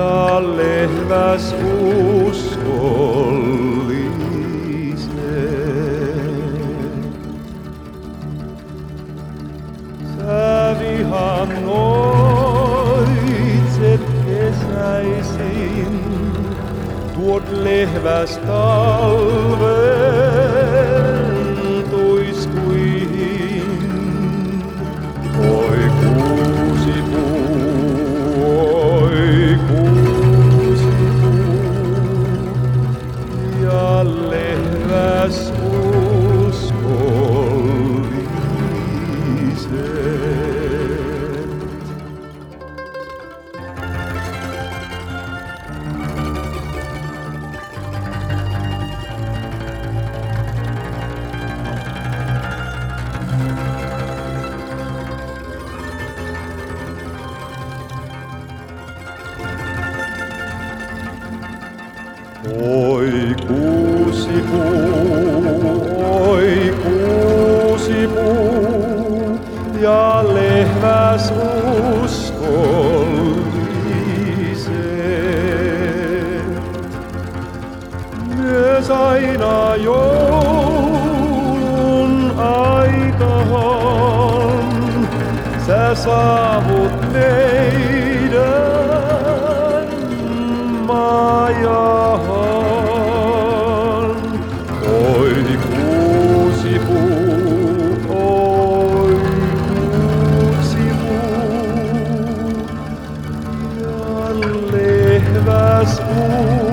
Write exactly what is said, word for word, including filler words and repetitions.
ja lehmäs uskolliset. Sä vihannoitset kesäisin, tuot lehväs talven tuiskuihin. Oi kuusipuu, oi kuusipuu, ja lehväs uskolliset. Oi kuusipuu, oi kuusipuu, ja lehmäs uskolliset. Myös aina joulun aikaan sä saavut meidän maajahan. Oi kuusipuu, oi kuusipuu, ja lehväs